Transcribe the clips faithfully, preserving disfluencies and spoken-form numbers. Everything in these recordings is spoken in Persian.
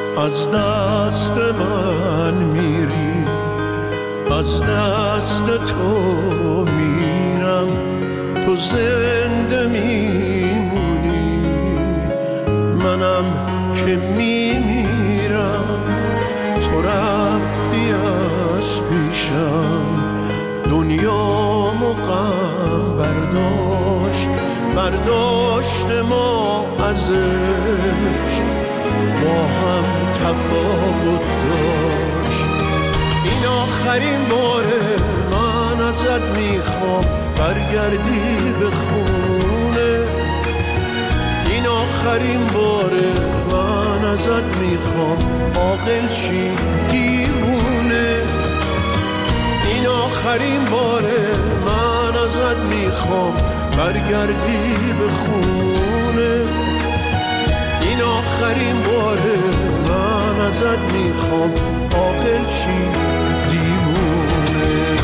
از دست من میری، از دست تو میرم، تو زنده میمونی، منم که میمیرم. تو رفتی از پیشم، دنیامو غم برداشت، برداشت ما ازش، با هم تفاوت داشت. این آخرین باره من ازت میخوام برگردی به خونه، این آخرین باره من ازت میخوام عاقل شی دیوونه، این آخرین باره من ازت میخوام برگردی به خونه، این آخرین باره من ازت میخوام عاقل شی دیوونه.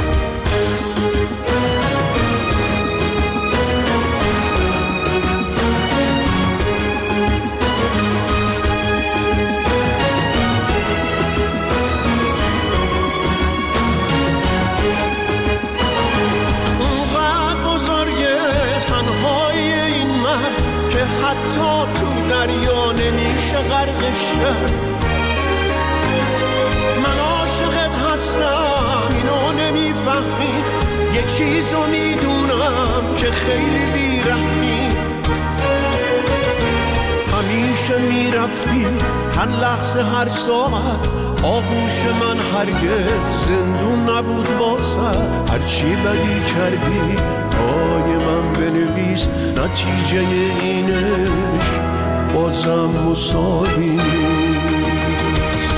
حتی تو دریا نمیشه غرقش کرد. من عاشقت هستم اینو نمیفهمی، یه چیزو میدونم که خیلی بیرحمی، همیشه میرفتی هر لحظه هر ساعت، آغوش من هرگز زندون نبود واسه، هرچی بدی کردی پای من بنویس، نتیجه اینش بازم مساوی نیست.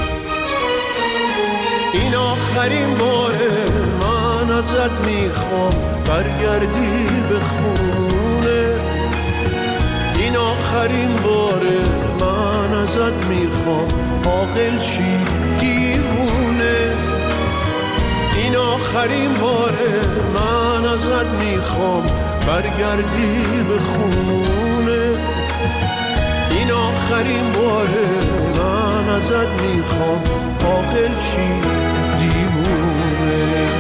این آخرین باره من ازت میخوام برگردی به خونه، این آخرین باره من ازت میخوام عاقل شی دیوونه، این آخرین باره من ازت میخوام برگردی به خونه، این آخرین باره من ازت میخوام عاقل شی دیوونه.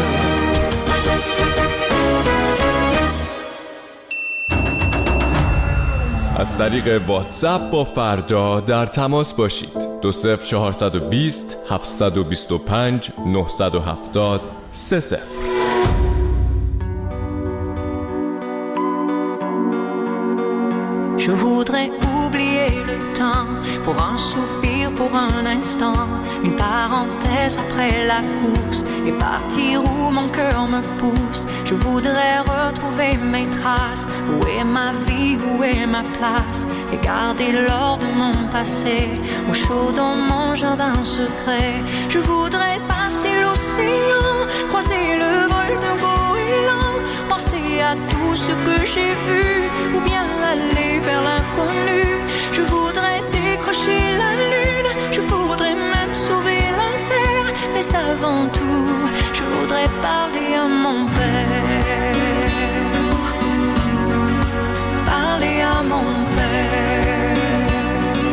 از طریق واتساپ با فردا در تماس باشید. دو صفر چهارصد و بیست هفتصد و بیست و پنج نهصد و هفتاد سه صفر. Je voudrais oublier le temps pour un soupir, pour un instant, une parenthèse après la course et partir où mon cœur me pousse. Je voudrais retrouver mes traces, où est ma vie, où est ma place, et garder l'or de mon passé au chaud dans mon jardin secret. Je voudrais passer l'océan, croiser le vol d'un goéland, penser à tout ce que j'ai vu, ou bien aller vers l'inconnu. Je voudrais décrocher la lune, je voudrais même sauver la terre, mais avant tout, je voudrais parler à mon père, parler à mon père.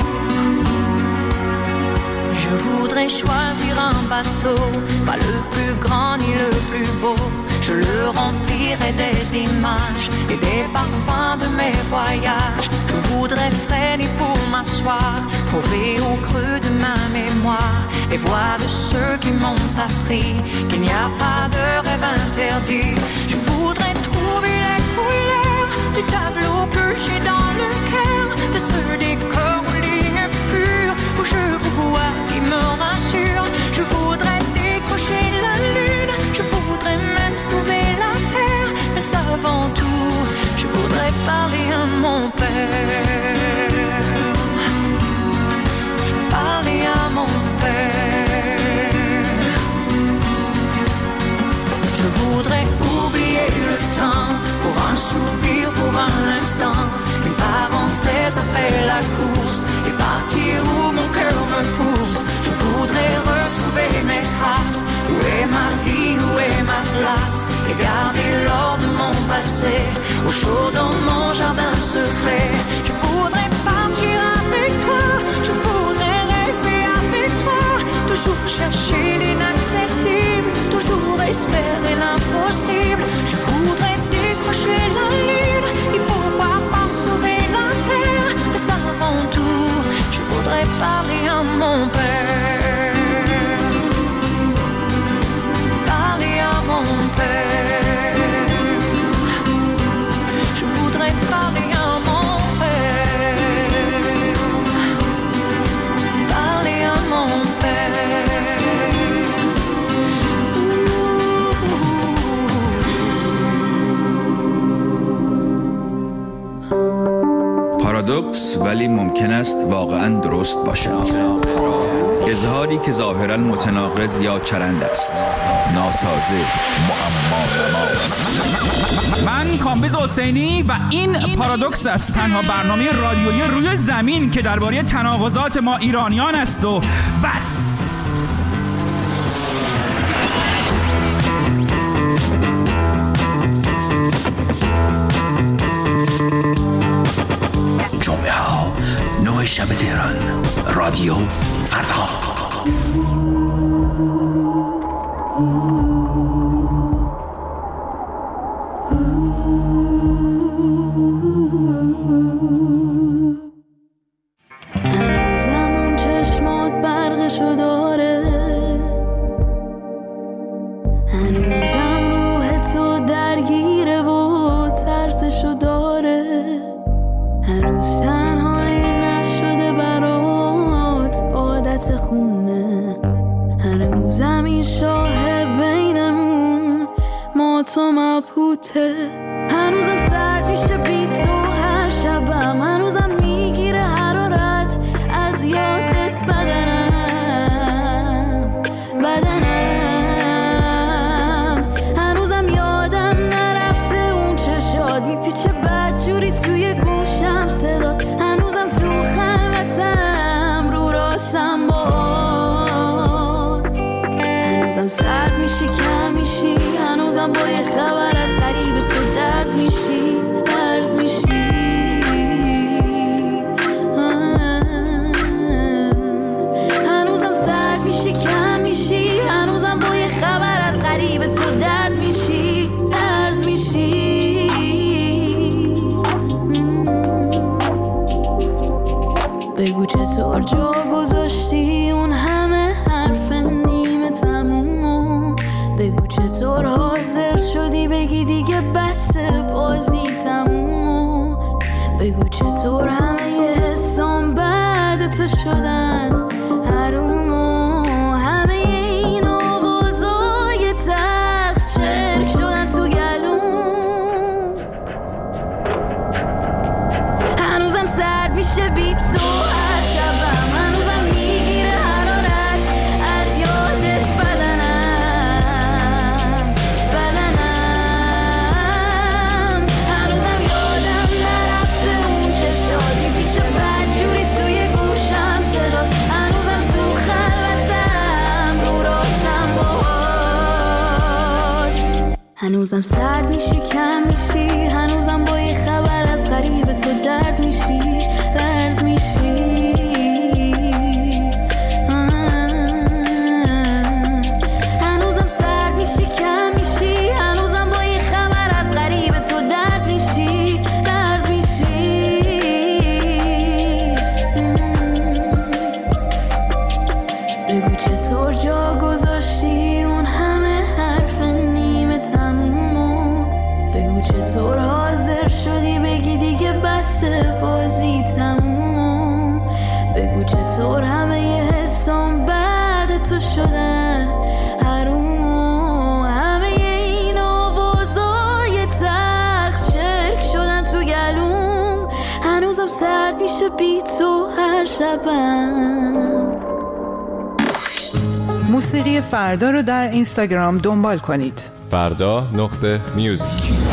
Je voudrais choisir un bateau, pas le plus grand ni le plus beau. Je le remplirai des images et des parfums de mes voyages. Je voudrais freiner pour m'asseoir, trouver au creux de ma mémoire les voix de ceux qui m'ont appris qu'il n'y a pas de rêve interdit. Je voudrais trouver les couleurs du tableau que j'ai dans le cœur, de ce décor aux lignes pures où je vous vois qui me rassure. Je voudrais décrocher la lune, je voudrais même sauver la terre, mais avant tout, je voudrais parler à mon père, parler à mon père. Je voudrais oublier le temps pour un soupir, pour un instant, une parenthèse après la course et partir où mon cœur me pousse. Je voudrais retrouver mes traces, où est ma vie, où est ma place, et garder l'or de mon passé au chaud dans mon jardin secret. Je voudrais partir avec toi, je voudrais rêver پارادوکس ولی ممکن است واقعاً درست باشد. اظهاری که ظاهراً متناقض یا چرند است. ناسازه، معما. من کامبیز حسینی و این پارادوکس است، تنها برنامه رادیویی روی زمین که درباره تناقضات ما ایرانیان است و بس. جمعه ها نه شب تهران، رادیو فردا. هنوزم اون چشمات برقشو داره، هنوزم روح تو درگیره و ترسشو داره، هنوز تنهایی نشده برات عادت خونه، هنوزم این شاه بینمون ما تو مبهوته، هنوزم سرد میشه بی تو هر شبم، هنوزم میگیره حرارت از یادت بدنم بدنم، هنوزم یادم نرفته اون چشات میپیچه بدجوری توی گوشم صدات، هنوزم تو خلوتم رو راشم باد، هنوزم سرد میشی کم میشی، هنوزم با یه خبر از قریب تو درد میشی درز میشی، هنوزم سرد میشی کم میشی، هنوزم با یه خبر از قریب تو درد میشی درز میشی. بگو چطور جا گذاشتی اون همه حرف نیمه تمومو، بگو چطور حاضر شدی بگی دیگه بس بازی تمومو، بگو چطور همه یه حسام بعد تو شدن حرومو، همه این آوازای تلخ چرک شدن تو گلوم، هنوزم سرد میشه بی تو هر شبم، هنوزم میگیره حرارت از یادت بدنم بدنم، هنوزم یادم نرفته اون چشات میپیچه بدجوری توی گوشم صدات، هنوزم تو خلوتم رو راشم باهات، هنوزم سرد میشی کم میشی، هنوزم با یه خبر از قریب تو درد میشی درز میشی، هنوزم سرد میشی کم میشی، هنوزم با یه خبر از قریب تو درد میشی درز میشی. بگو چطور جا گذاشتی اون همه حرف نیمه تمومو، بگو چطور حاضر شدی بگی دیگه بس بازی تمومو، بگو چطور همه یه حسام بعد تو شدن حرومو، همه این آوازای تلخ چرک شدن تو گلوم، هنوزم سرد میشه بی تو هر شبم. موسیقی فردا رو در اینستاگرام دنبال کنید. فردا نقطه میوزیک.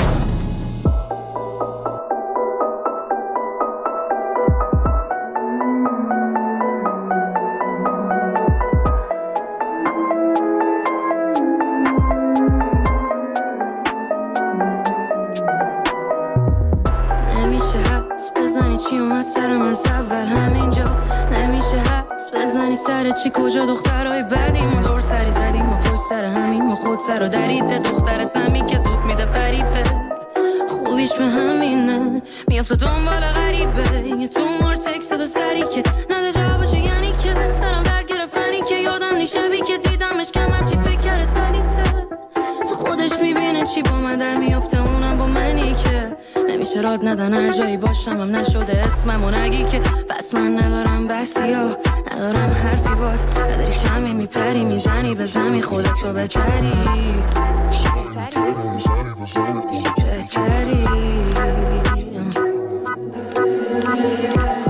نمیشه حس بزنی چی اومد سرم از اول همینجا، نمیشه حس بزنی سر چی کجا دخترهای بدیم و دور سری زدیم و پشت سر همیم و خود سر و دریده دختر سمی که زود میده فریبت، خوبیش به همینه میافته دنبال غریبه، یه تو مار تکست دو سری که نده جوابشو، یعنی که سرم درد گرفتنی که یادم نی شبی که دیدمش کمر چی فکر کرده سلیته، تو خودش میبینه چی با من در میافته اونم با منی که نمیشه راد ندن هر جایی باشم هم نشده اسمم و نگی که بس من ندارم بسی ها ندارم حرفی باز نداری شمی میپری میزنی به زمین خودتو بهتری بهتری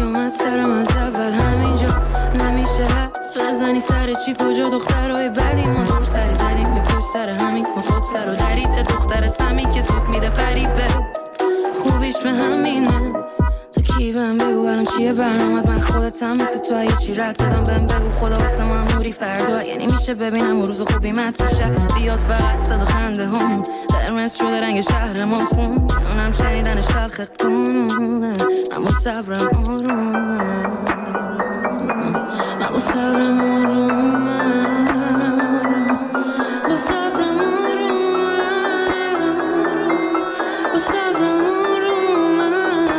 اومد سرم از اول همینجا نمیشه حدس بزنی سر چی کجا دخترای بدی ما دور سری زدیم یه پشت سر همین ما خود سر و درید دختر سمی که سود میده فریبت خوبیش به همینه تو کی بهم بگو الان چیه برنامت من خودتم مثل تو اگه چی رد دادم بهم بگو خدا واسه من نوری فردا یعنی میشه ببینم روز خوبی من تو شهر بیاد فقط صدا خنده هم قرمز شده رنگ شهر ما خون اونم شنیدنش تلخ قانونه اما صبرم آرومه اما صبرم آرومه با صبرم آرومه با صبرم آرومه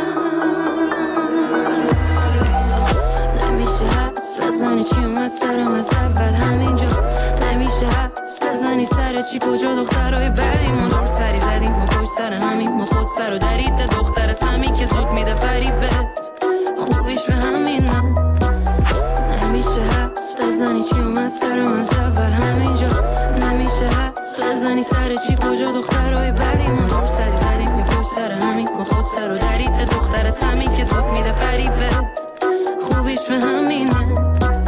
نمیشه حدس بزنی چی اومد سرم از اول همینجا نمیشه حدس بزنی سر چی کجا دخترای بدی ما دور سری زدیم ما پشت سر همین ما خود سر و درید دختر سمی که زود میده فریبت خوبیش به همینه نمیشه حدس بزنی چی اومد سرم از اول همینجا نمیشه حدس بزنی سر چی کجا دخترای بدی ما دور سری زدیم یه پشت سر همین ما خود سر و درید دختر سمی که زود میده فریبت خوبیش به همینه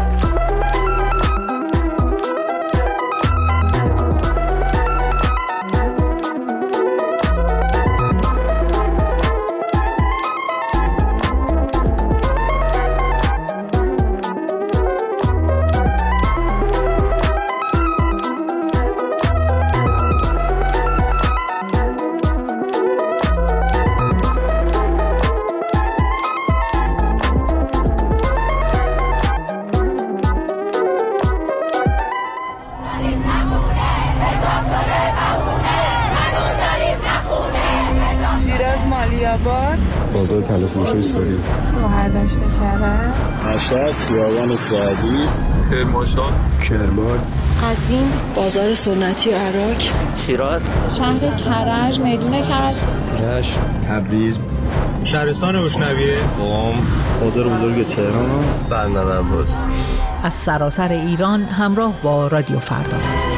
بازار تلفروشی سوری گوهر داشته کرد مشهد خیابان سعدی کرمانشاه کرمان قزوین بازار سنتی و عراق شیراز شهر کرج میدون کرج رشت تبریز شهرستان بشنویه قم بازار بزرگ تهران بندر عباس از سراسر ایران همراه با رادیو فردا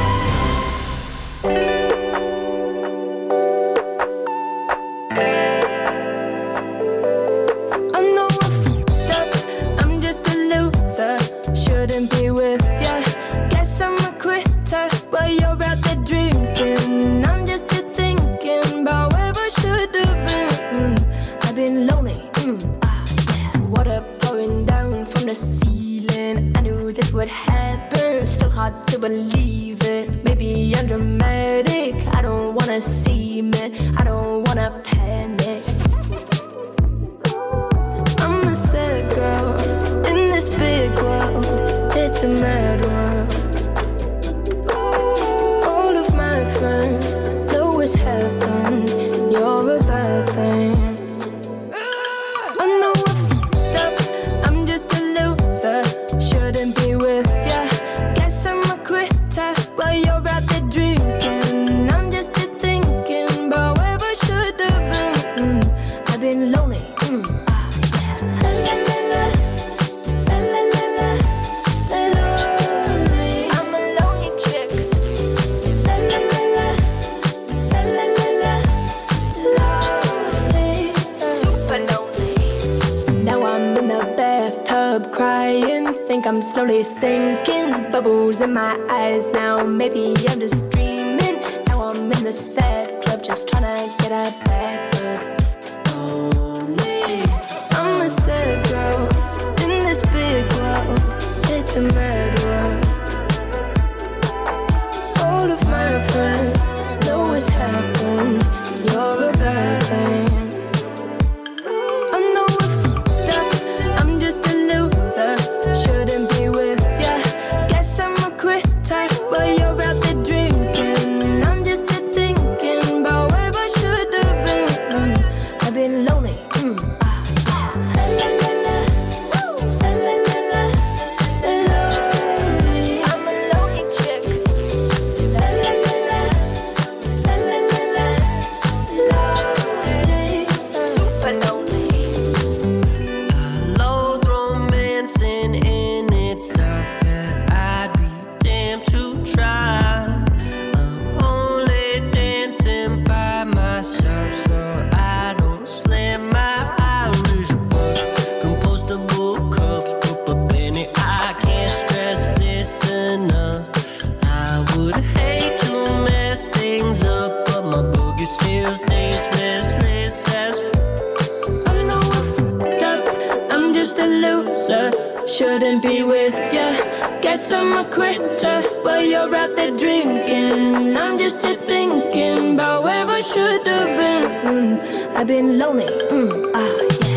To believe it, maybe I'm dramatic. I don't wanna see it, I don't wanna panic. I'm a sad girl in this big world. It's a mad world. All of my friends know it's heaven. You're a bad thing. I know I fucked up. I'm just a loser. Shouldn't be with ya. While you're out there drinking, I'm just thinking about where I should have been. Mm, I've been lonely. Mm, ah, la la la la, la la la la, lonely. I'm a lonely chick. La la la la, la la la la, lonely, super lonely. Now I'm in the bathtub crying, think I'm slowly sinking. Bubbles in my eyes now, maybe I'm just dreaming. Now I'm in the sad club, just tryna get a back up. Only I'm a sad girl in this big world. It's a mad world. All of my friends know it's happened. You're a bad thing. I know I fucked up. I'm just a loser. Shouldn't be with ya. While you're out there drinking, I'm just thinking about where I should have been. Mm, I've been lonely. Mm, ah, la la la la, la la la la, lonely. loser, shouldn't be with ya. Guess I'm a quitter, but you're out there drinking. I'm just here thinking about where I should have been. mm, I've been lonely, mm, ah, yeah.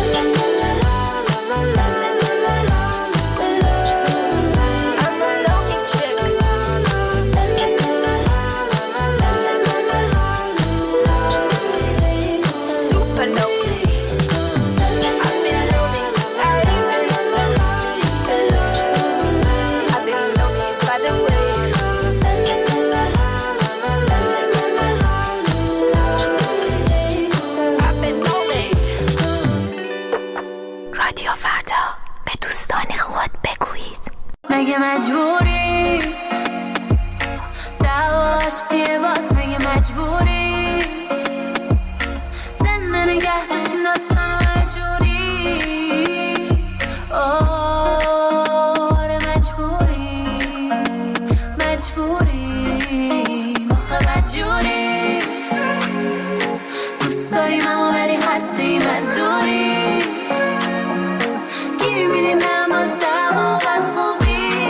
مگه مجبوری دعواشتیه باز مگه مجبوری زنده نگه داشتیم داستان و هر جوری آره مجبوری مجبوری آخه بدجوری دوست داریم اما ولی هستیم از دوری گیر میدیم هم از دعوا بد خوبی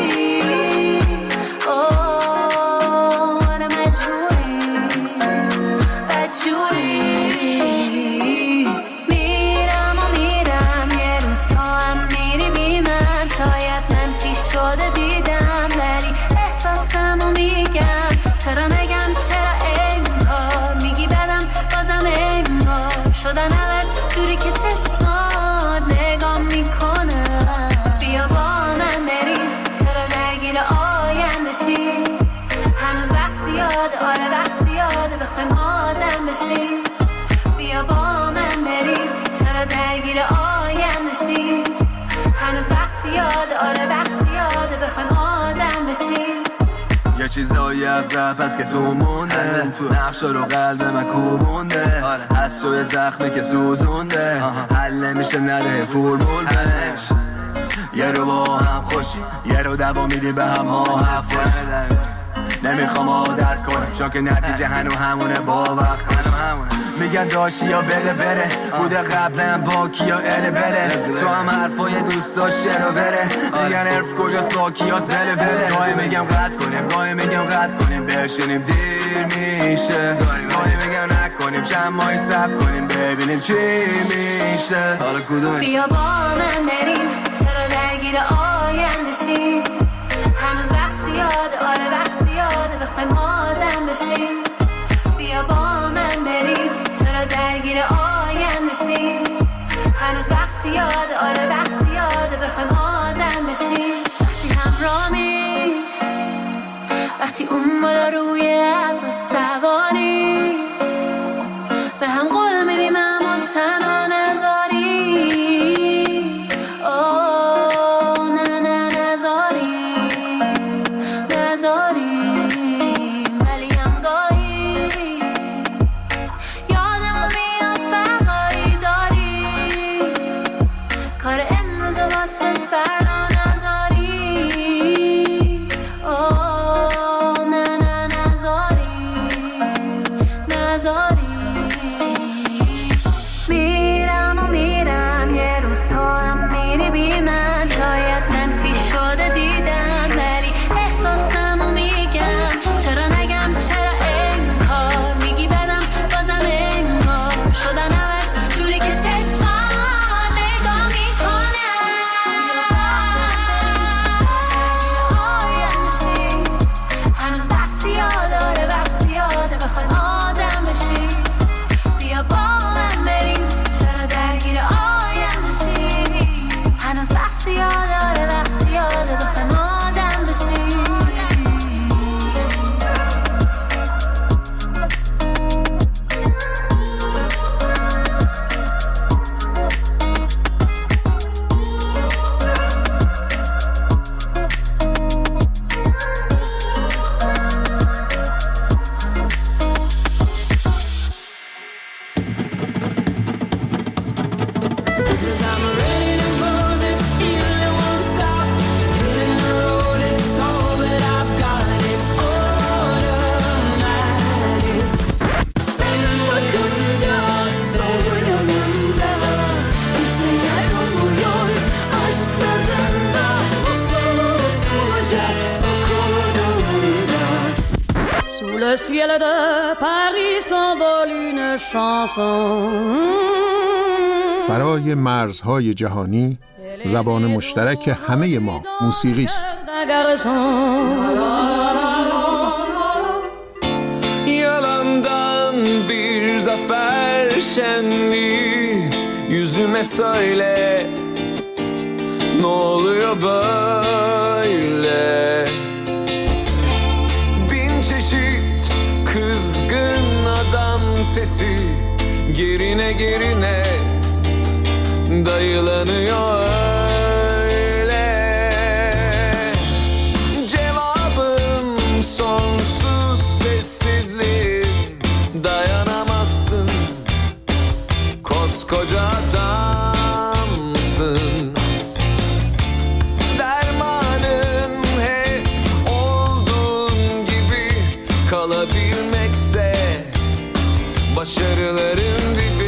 میرم و میرم یه روز تا هم میری میری من شاید منفی شده دیدم ولی احساسم و میگم چرا نگم چرا انگار میگی بدم بازم انگار شدن عوض جوری که چشمات نگاه میکنه بیا با من بریم چرا درگیر آینده شی هنوز وقت زیاده آره وقت زیاده بخوایم آدم بشیم بیا با من بریم چرا درگیر آینده شیم هنوز وقت زیاده آره وقت زیاده بخوایم آدم بشیم یه چیزایی از قبل پس که تو مونده نقشا رو قلب من کوبونده از شوی زخمی که سوزونده حل نمیشه نده فرمول بده یه رو با هم خوشی یه رو دوا میدی به هم ها حفظ نمیخوام عادت کنم چون که نتیجه هنو همونه با وقت کنم میگن داشتی یا بده بره بوده قبلا با کیا اله بره تو هم حرفای دوست داشته رو بره میگن حرف کجاست با کیاست بله بله گاهی میگم قطع کنیم گاهی میگم قطع کنیم بشینیم دیر میشه گاهی میگم نکنیم چند ماهی صبر کنیم ببینیم چی میشه حالا کدومش بیا با من بریم چرا درگیر آینده شیم هنوز وقت زیاده آره وقت زیاده بخوایم آدم بشیم بیا با من بریم چرا درگیر آینده شیم هنوز وقت زیاده آره وقت زیاده بخوایم آدم بشیم وقتی همراهی وقتی اون بالا روی ابر سواری به هم قول میدیم اما تنها نذاری I'm ready to go, this feeling le ciel de Paris s'envole une chanson. فرای مرزهای جهانی زبان مشترک همه ما موسیقی است. Yalandan bir zafer şenliği yüzüme söyle, ne oluyor böyle? Bin çeşit kızgın adam sesi gerine gerine dayılanıyor öyle. Cevabım sonsuz sessizliğim, dayanamazsın, koskoca adamsın. Dermanın hep olduğun gibi kalabilmekse başarıların dibi.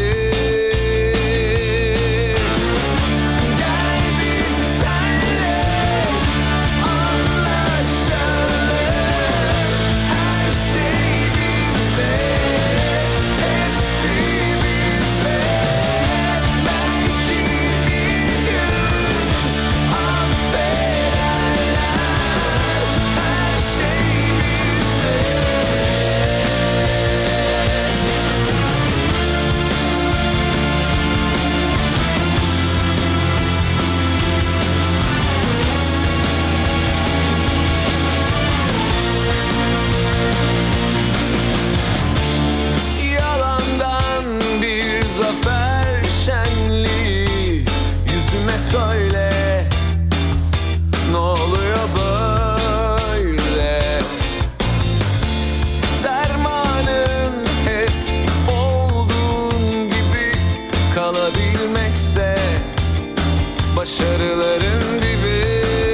Zafer şenliği yüzüme söyle, ne oluyor böyle? Dermanın hep olduğun gibi kalabilmekse başarıların dibi.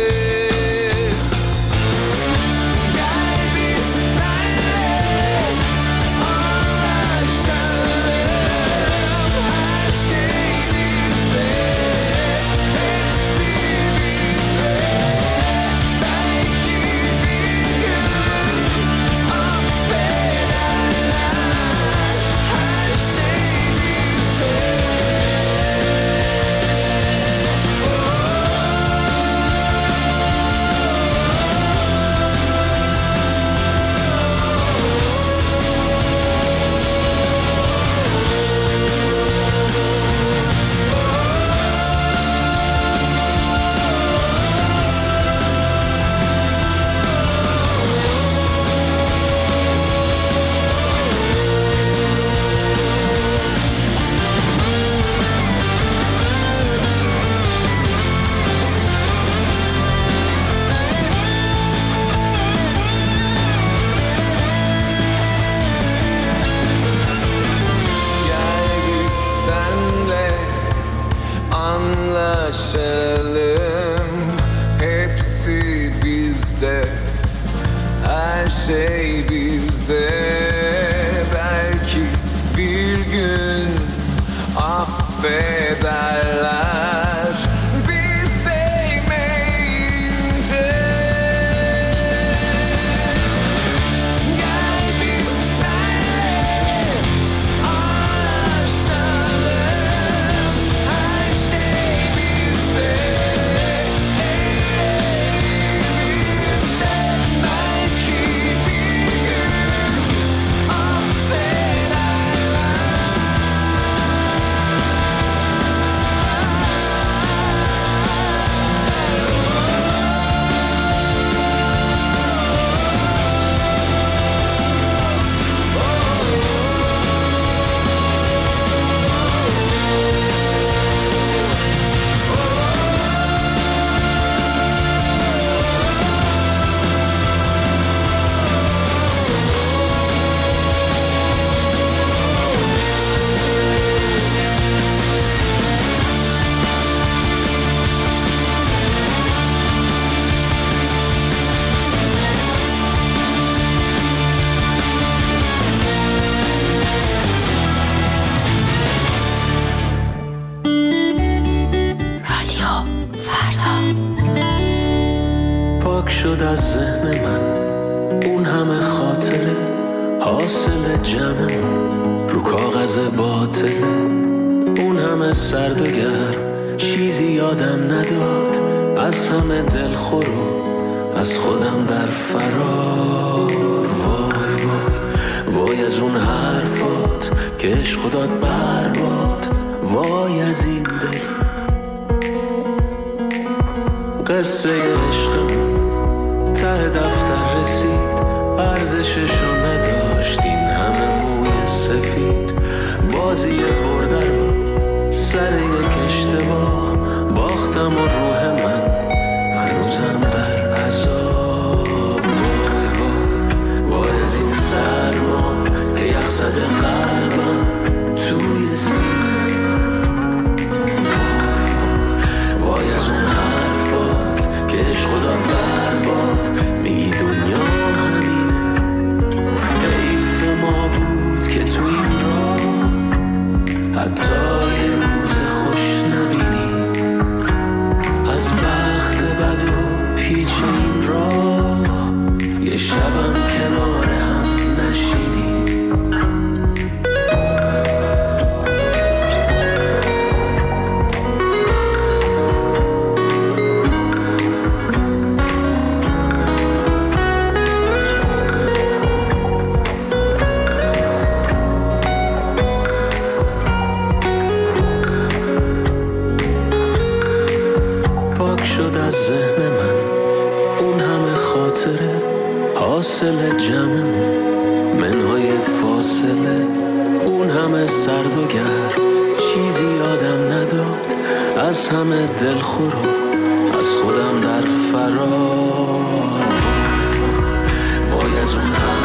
Anlaşalım, hepsi bizde, her şey bizde. Belki bir gün affederler biz değmeyince. Gel biz senle anlaşalım, her şey bizde, elimizde. Belki bir gün شد از ذهن من اون همه خاطره حاصل جمعمون رو کاغذ باطله، اون همه سرد و گرم چیزی یادم نداد، از همه دلخور و از خودم در فرار. وای وای وای از اون حرفات که عشق داد برباد، وای از این دل. قصه عشقمون ته دفتر رسید، ارزششو نداشت این همه موی سفید. بازی برده رو سر یک اشتباه باختم و روح من هنوزم در عذاب. وای وای وای از این سرما که یخ زده قلبم توی سینه. وای وای وای از اون حرفات که عشق داد برباد، میگی دنیا همینه. حیف ما بود که تو این راه حتی یه روز خوش نبینی، از بخت بد و پیچ این راه یه شبم کنار هم نشینی. شد از ذهن من اون همه خاطره، حاصل جمعمون منهای فاصله، اون همه سرد و گرم چیزی یادم نداد، از همه دلخور و از خودم در فرار. وای وای وای از اون